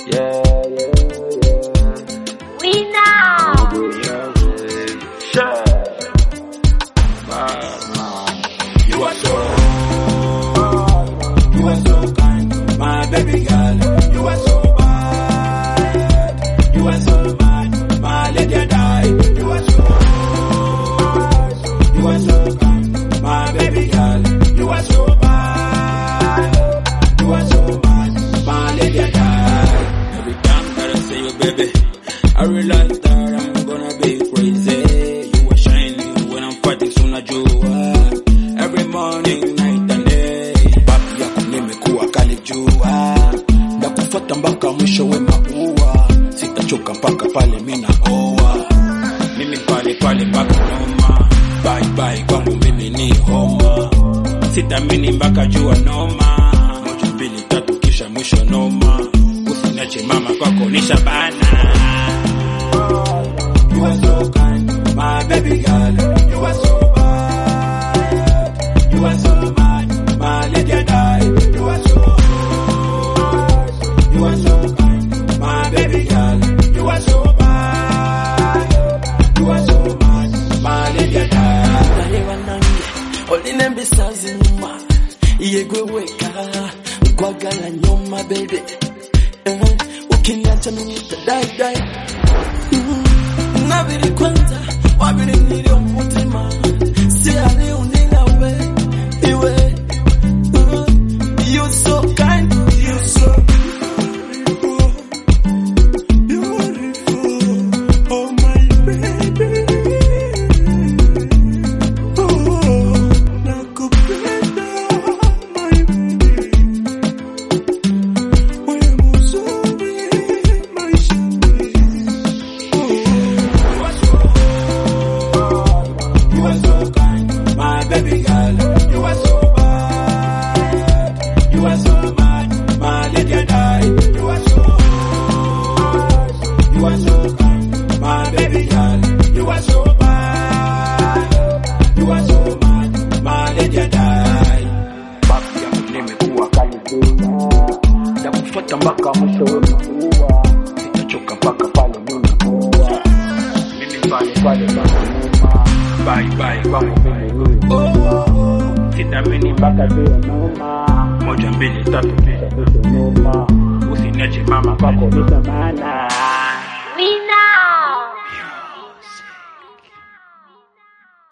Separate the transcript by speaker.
Speaker 1: Yeah.
Speaker 2: We know.
Speaker 1: Sure.
Speaker 3: You are so kind, my baby girl. You are so bad. You are so bad, my lady die. You are so kind, my baby girl. You are so bad. You are so bad, my lady die. Every time that I see you, baby, I realize that I'm gonna be crazy. You are shining when I'm fighting, so najua. Every morning, night and day, babu yako nimekuwa kali jua. Ndakufuata mpaka mwisho we maua. Sitachoka mpaka pale mina oa. Mimi pale mpaka noma. Bye bye kwangu mimi ni homa. Sitamini mpaka jua noma. 1, 2, 3 kisha mwisho noma. Usiniache mama kwako nishabana. You are so kind, my baby girl. You are so bad. You are so bad, my lady die. You are so kind, my baby girl. You are so bad. You are so bad, my lady die.
Speaker 4: Oline mbisazi nyuma Yegwe weka Gwagala nyuma baby Ukiniacha mimi nitadai Nabiri kwanza Wabiri nili umutima Siali uninga we Iwe You're so kind You're so beautiful Oh my baby
Speaker 3: Baby girl, you are so bad. You are so bad, my lady die. You are so kind, my baby girl. You are so bad. You are so bad, my lady die.
Speaker 1: Babu yako nimekuwa kali jua. Ndakufuata mpaka mwisho we maua. Sitachoka mpaka pale mina oa. Mimi pale mpaka noma. Bye bye kwangu mimi ni sitamini mpaka jua noma. 1, 2, 3 kisha noma. Usiniache mama kwako nishabana.